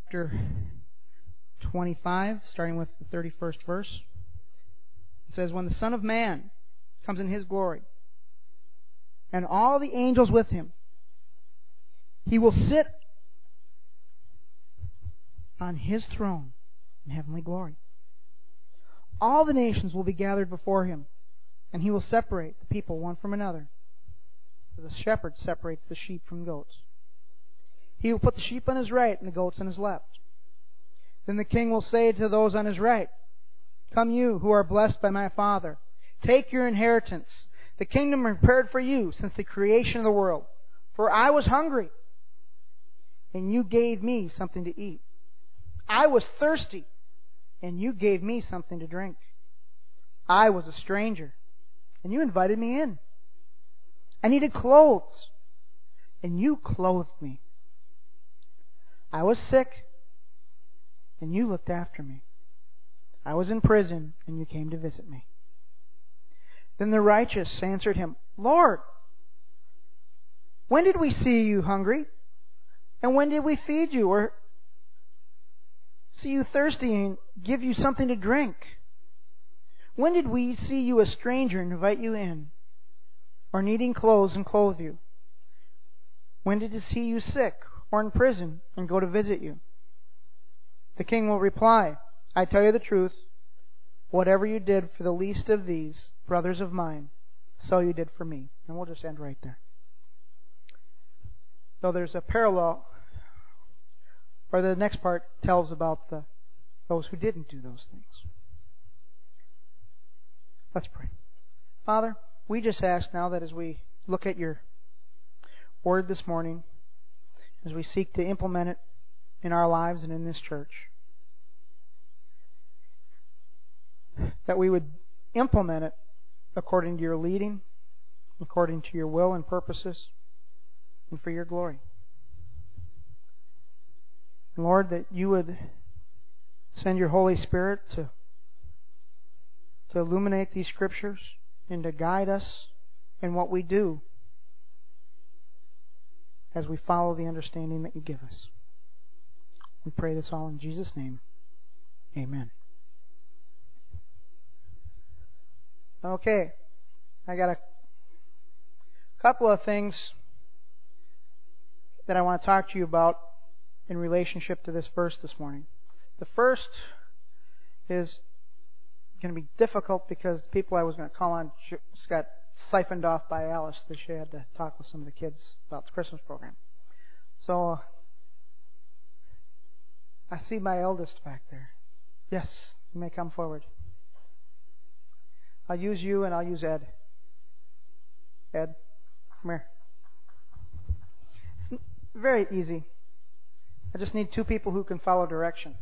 chapter 25, starting with the 31st verse. It says, "When the Son of Man comes in His glory, and all the angels with Him, He will sit on His throne in heavenly glory. All the nations will be gathered before Him, and He will separate the people one from another, as a shepherd separates the sheep from goats. He will put the sheep on His right and the goats on His left. Then the King will say to those on His right, 'Come you who are blessed by my Father, take your inheritance, the kingdom prepared for you since the creation of the world. For I was hungry, and you gave me something to eat. I was thirsty, and you gave me something to drink. I was a stranger, and you invited me in. I needed clothes, and you clothed me. I was sick, and you looked after me. I was in prison, and you came to visit me.' Then the righteous answered Him, 'Lord, when did we see you hungry? And when did we feed you, or see you thirsty and give you something to drink? When did we see you a stranger and invite you in, or needing clothes and clothe you? When did we see you sick or in prison and go to visit you?' The King will reply, 'I tell you the truth, whatever you did for the least of these brothers of mine, so you did for me.'" And we'll just end right there. So there's a parallel, or the next part tells about those who didn't do those things. Let's pray. Father, we just ask now that as we look at your word this morning, as we seek to implement it in our lives and in this church, that we would implement it according to your leading, according to your will and purposes, and for your glory. And Lord, that you would send your Holy Spirit to illuminate these scriptures and to guide us in what we do as we follow the understanding that you give us. We pray this all in Jesus' name. Amen. Okay, I got a couple of things that I want to talk to you about in relationship to this verse this morning. The first is going to be difficult because the people I was going to call on just got siphoned off by Alice, that she had to talk with some of the kids about the Christmas program. So I see my eldest back there. Yes, you may come forward. I'll use you and I'll use Ed. Ed, come here. It's very easy. I just need two people who can follow direction.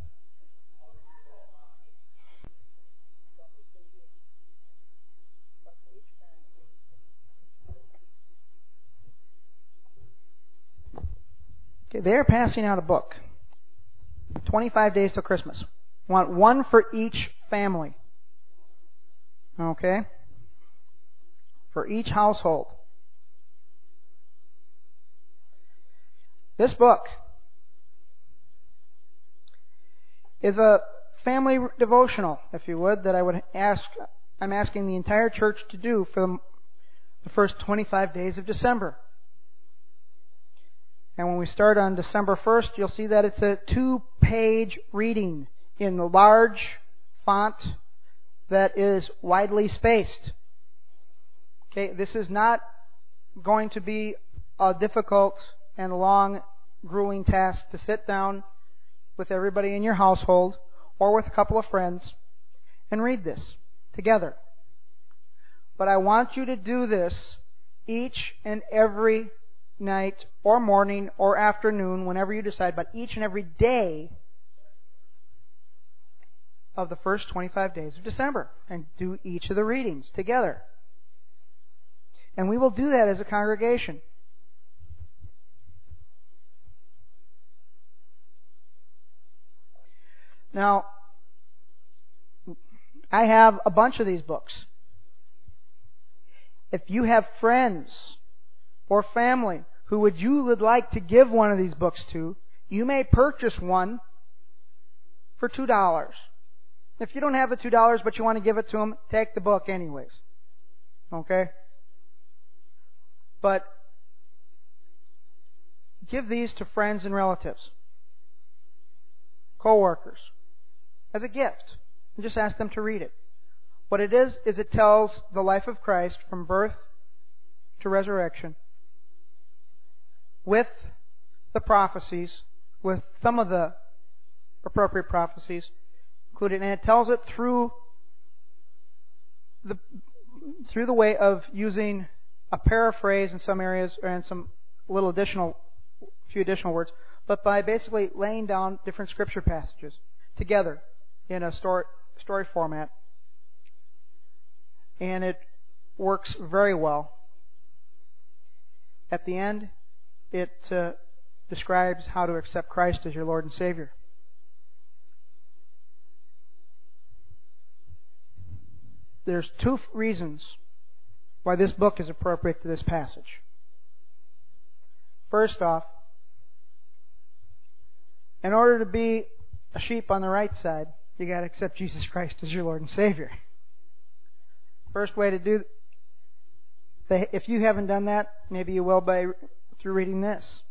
Okay, they're passing out a book. 25 Days Till Christmas. I want one for each family. Okay? For each household. This book is a family devotional, if you would, that I'm asking the entire church to do for the first 25 days of December. And when we start on December 1st, you'll see that it's a 2-page reading in the large font that is widely spaced. Okay, this is not going to be a difficult and long, grueling task to sit down with everybody in your household or with a couple of friends and read this together. But I want you to do this each and every night or morning or afternoon, whenever you decide, but each and every day of the first 25 days of December, and do each of the readings together. And we will do that as a congregation. Now, I have a bunch of these books. If you have friends or family who you would like to give one of these books to, you may purchase one for $2. If you don't have the $2 but you want to give it to them, take the book anyways. Okay? But give these to friends and relatives, co-workers, as a gift. And just ask them to read it. What it is it tells the life of Christ from birth to resurrection with the prophecies, with some of the appropriate prophecies included, and it tells it through the way of using a paraphrase in some areas and some few additional words, but by basically laying down different scripture passages together in a story format. And it works very well. At the end, it describes how to accept Christ as your Lord and Savior. There's two reasons why this book is appropriate to this passage. First off, in order to be a sheep on the right side, you got to accept Jesus Christ as your Lord and Savior. First way to do, if you haven't done that, maybe you will through reading this.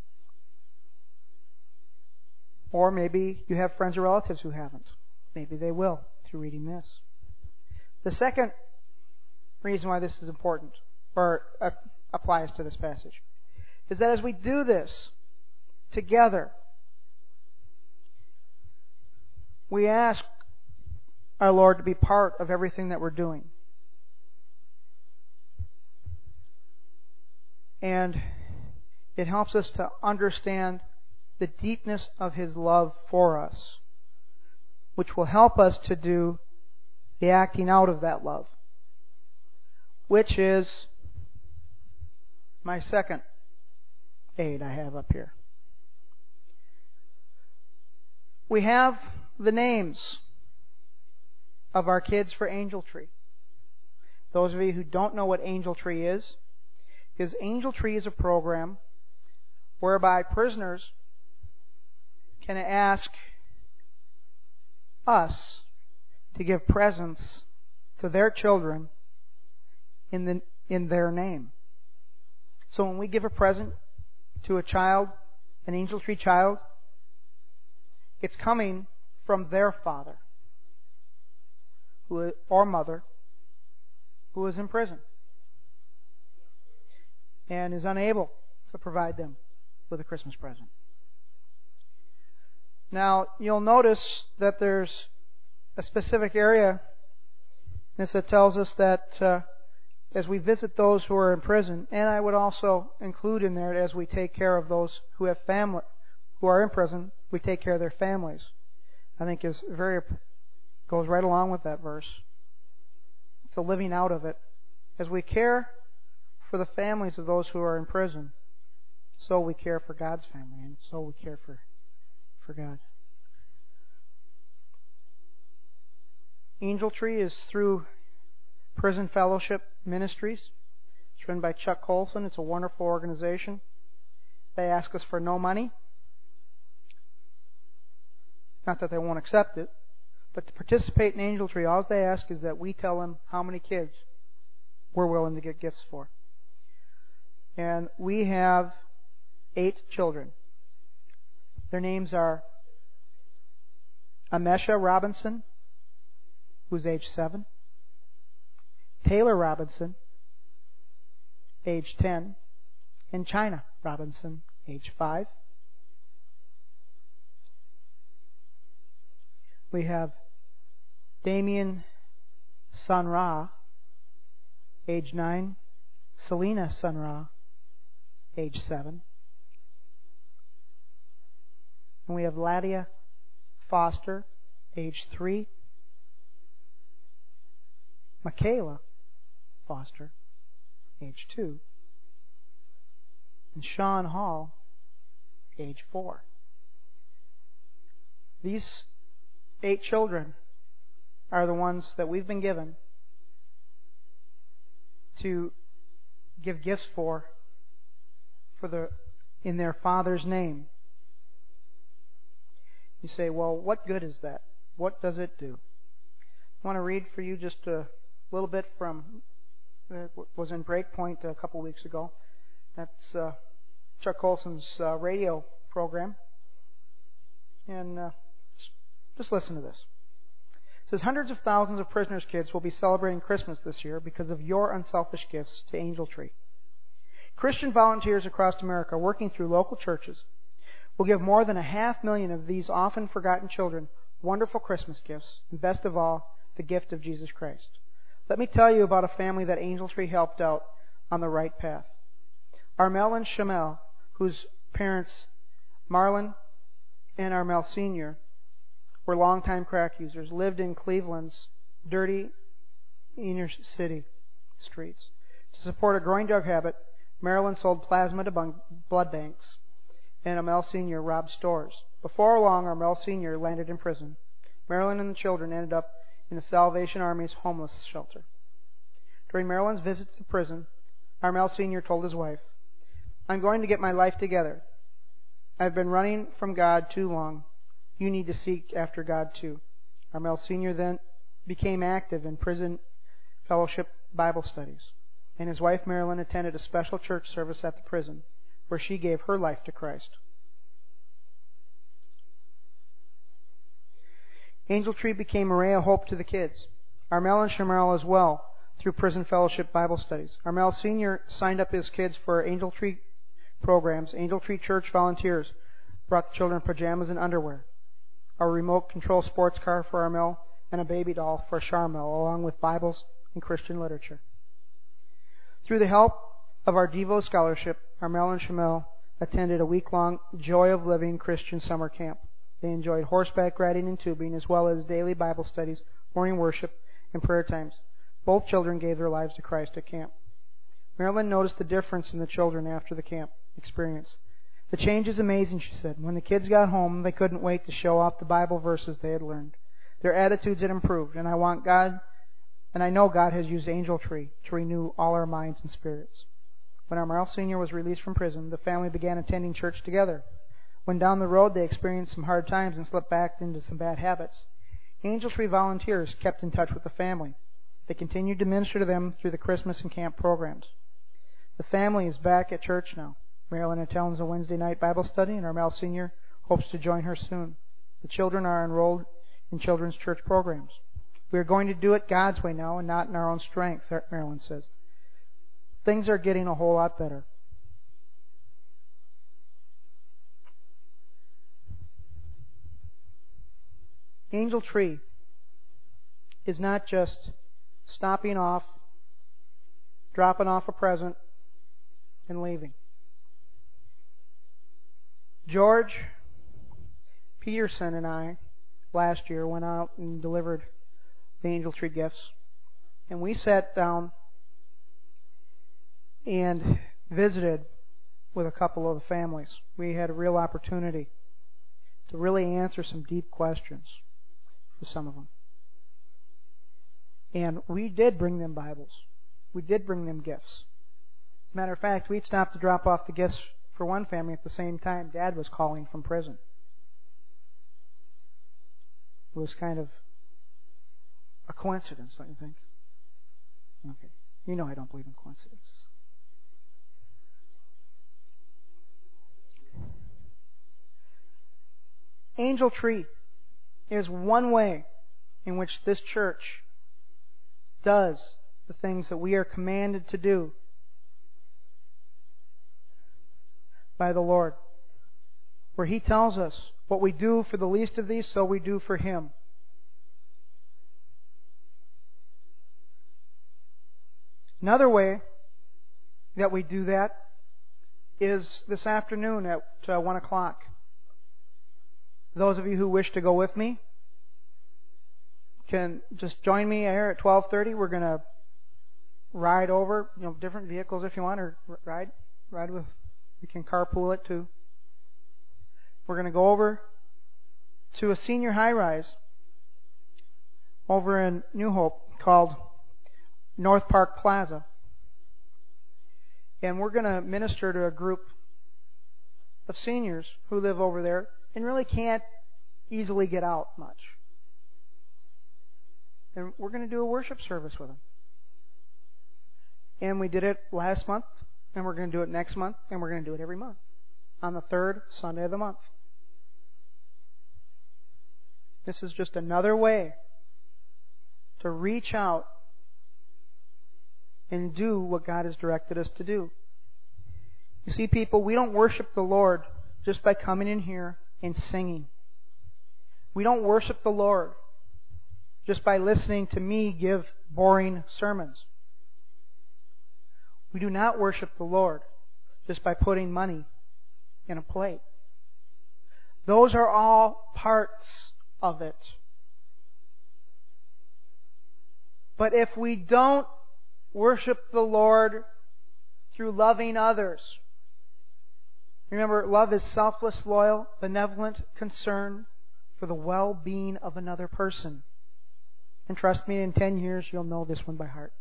Or maybe you have friends or relatives who haven't. Maybe they will through reading this. The second reason why this is important, or applies to this passage, is that as we do this together, we ask our Lord to be part of everything that we're doing. And it helps us to understand the deepness of His love for us, which will help us to do the acting out of that love, which is my second aid I have up here. We have the names of our kids for Angel Tree. Those of you who don't know what Angel Tree is Angel Tree is a program whereby prisoners can ask us to give presents to their children in their name. So when we give a present to a child, an Angel Tree child, it's coming from their father or mother who is in prison and is unable to provide them with a Christmas present. Now, you'll notice that there's a specific area that tells us that as we visit those who are in prison, and I would also include in there as we take care of those who have family who are in prison, we take care of their families. I think goes right along with that verse. It's a living out of it. As we care for the families of those who are in prison, so we care for God's family, and so we care for God. Angel Tree is through Prison Fellowship Ministries. It's run by Chuck Colson. It's a wonderful organization. They ask us for no money. Not that they won't accept it, but to participate in Angel Tree, all they ask is that we tell them how many kids we're willing to get gifts for. And we have 8 children. Their names are Amesha Robinson, who's age 7, Taylor Robinson, age 10, and China Robinson, age 5. We have Damien Sun Ra, age 9, Selena Sun Ra, age 7. And we have Ladia Foster, age 3. Michaela Foster, age 2. And Sean Hall, age 4. These 8 children are the ones that we've been given to give gifts in their father's name. You say, well, what good is that? What does it do? I want to read for you just a little bit from was in Breakpoint a couple weeks ago. That's Chuck Colson's radio program. And just listen to this. It says, hundreds of thousands of prisoners' kids will be celebrating Christmas this year because of your unselfish gifts to Angel Tree. Christian volunteers across America working through local churches will give more than 500,000 of these often forgotten children wonderful Christmas gifts, and best of all, the gift of Jesus Christ. Let me tell you about a family that Angel Tree helped out on the right path. Armel and Shamel, whose parents, Marlon and Armel Sr., were longtime crack users, lived in Cleveland's dirty inner city streets. To support a growing drug habit, Marilyn sold plasma to blood banks, and Armel Sr. robbed stores. Before long, Armel Sr. landed in prison. Marilyn and the children ended up in the Salvation Army's homeless shelter. During Marilyn's visit to the prison, Armel Sr. told his wife, "I'm going to get my life together. I've been running from God too long. You need to seek after God too." Armel Sr. then became active in prison fellowship Bible studies, and his wife Marilyn attended a special church service at the prison where she gave her life to Christ. Angel Tree became a ray of hope to the kids. Armel and Shamarl as well, through prison fellowship Bible studies. Armel Sr. signed up his kids for Angel Tree programs. Angel Tree Church volunteers brought the children pajamas and underwear, a remote control sports car for Armel, and a baby doll for Sharmel, along with Bibles and Christian literature. Through the help of our Devo scholarship, Armel and Shamel attended a week-long Joy of Living Christian summer camp. They enjoyed horseback riding and tubing, as well as daily Bible studies, morning worship, and prayer times. Both children gave their lives to Christ at camp. Marilyn noticed the difference in the children after the camp experience. "The change is amazing," she said. "When the kids got home, they couldn't wait to show off the Bible verses they had learned. Their attitudes had improved, and I know God has used Angel Tree to renew all our minds and spirits." When Armel Sr. was released from prison, the family began attending church together. When down the road they experienced some hard times and slipped back into some bad habits, Angel Tree volunteers kept in touch with the family. They continued to minister to them through the Christmas and camp programs. The family is back at church now. Marilyn attends a Wednesday night Bible study, and Armel Sr. hopes to join her soon. The children are enrolled in children's church programs. "We are going to do it God's way now and not in our own strength," Marilyn says. "Things are getting a whole lot better." Angel Tree is not just stopping off, dropping off a present, and leaving. George Peterson and I, last year, went out and delivered the Angel Tree gifts. And we sat down and visited with a couple of the families. We had a real opportunity to really answer some deep questions for some of them. And we did bring them Bibles. We did bring them gifts. As a matter of fact, we'd stopped to drop off the gifts for one family at the same time Dad was calling from prison. It was kind of a coincidence, don't you think? Okay. You know I don't believe in coincidences. Angel Tree is one way in which this church does the things that we are commanded to do by the Lord, where He tells us what we do for the least of these, so we do for Him. Another way that we do that is this afternoon at 1 o'clock. Those of you who wish to go with me can just join me here at 12:30. We're going to ride over, different vehicles if you want, or ride with. You can carpool it too. We're going to go over to a senior high-rise over in New Hope called North Park Plaza. And we're going to minister to a group of seniors who live over there and really can't easily get out much. And we're going to do a worship service with them. And we did it last month, and we're going to do it next month, and we're going to do it every month on the third Sunday of the month. This is just another way to reach out and do what God has directed us to do. You see, people, we don't worship the Lord just by coming in here and singing. We don't worship the Lord just by listening to me give boring sermons. We do not worship the Lord just by putting money in a plate. Those are all parts of it. But if we don't worship the Lord through loving others, remember, love is selfless, loyal, benevolent concern for the well-being of another person. And trust me, in 10 years, you'll know this one by heart.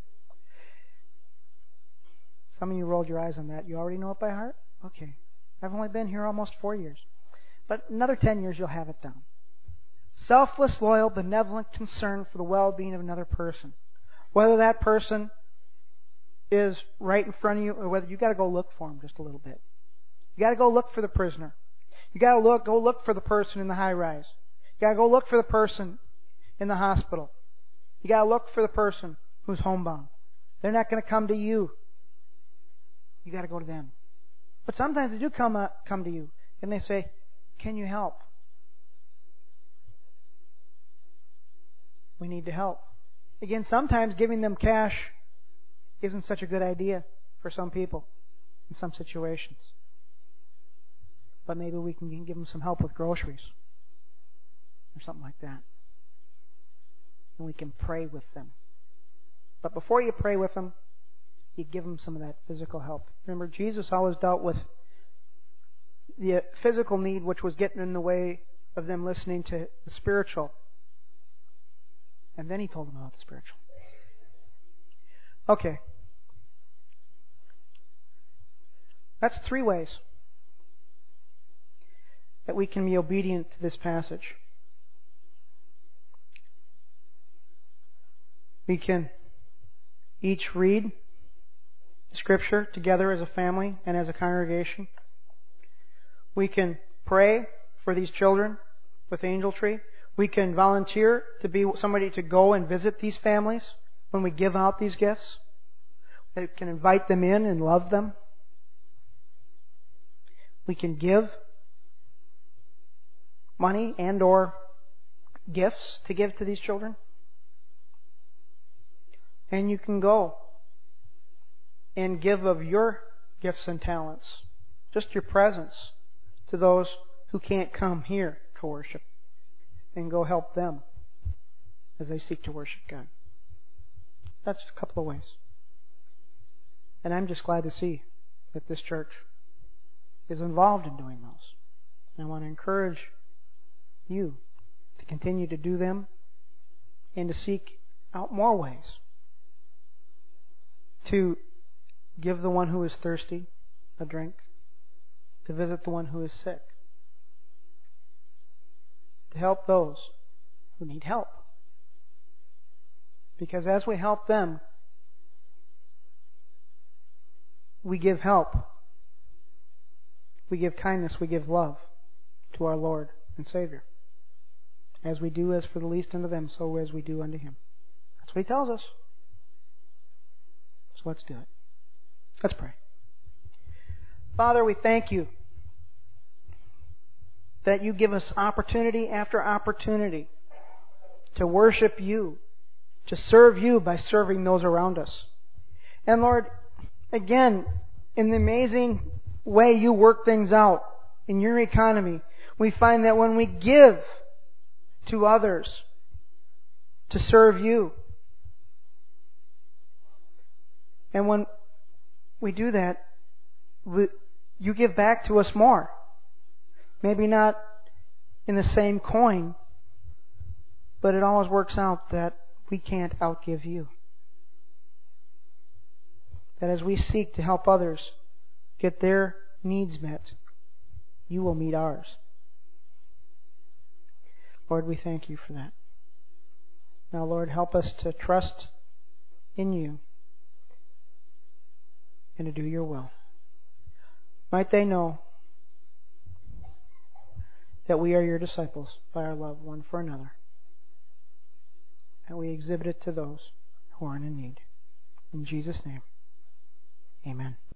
Some of you rolled your eyes on that. You already know it by heart? Okay. I've only been here almost 4 years. But another 10 years, you'll have it down. Selfless, loyal, benevolent concern for the well-being of another person. Whether that person is right in front of you, or whether you got to go look for him just a little bit. You got to go look for the prisoner. You got to go look for the person in the high rise. You got to go look for the person in the hospital. You got to look for the person who's homebound. They're not going to come to you. You got to go to them. But sometimes they do come to you and they say, "Can you help? We need to help." Again, sometimes giving them cash isn't such a good idea for some people in some situations. But maybe we can give them some help with groceries or something like that. And we can pray with them. But before you pray with them, you give them some of that physical help. Remember, Jesus always dealt with the physical need, which was getting in the way of them listening to the spiritual. And then He told them about the spiritual. Okay. That's 3 ways that we can be obedient to this passage. We can each read Scripture together as a family and as a congregation. We can pray for these children with Angel Tree. We can volunteer to be somebody to go and visit these families when we give out these gifts. We can invite them in and love them. We can give money and or gifts to give to these children. And you can go and give of your gifts and talents, just your presence, to those who can't come here to worship, and go help them as they seek to worship God. That's a couple of ways. And I'm just glad to see that this church is involved in doing those. And I want to encourage you to continue to do them and to seek out more ways to give the one who is thirsty a drink, to visit the one who is sick, to help those who need help. Because as we help them, we give help, we give kindness, we give love to our Lord and Savior. As we do as for the least unto them, so as we do unto Him. That's what He tells us. So let's do it. Let's pray. Father, we thank You that You give us opportunity after opportunity to worship You, to serve You by serving those around us. And Lord, again, in the amazing way You work things out in Your economy, we find that when we give to others to serve You, and when we do that, You give back to us more. Maybe not in the same coin, but it always works out that we can't outgive You. That as we seek to help others get their needs met, You will meet ours. Lord, we thank you for that. Now, Lord, help us to trust in you and to do your will. Might they know that we are your disciples by our love one for another, and we exhibit it to those who are in need. In Jesus' name, amen.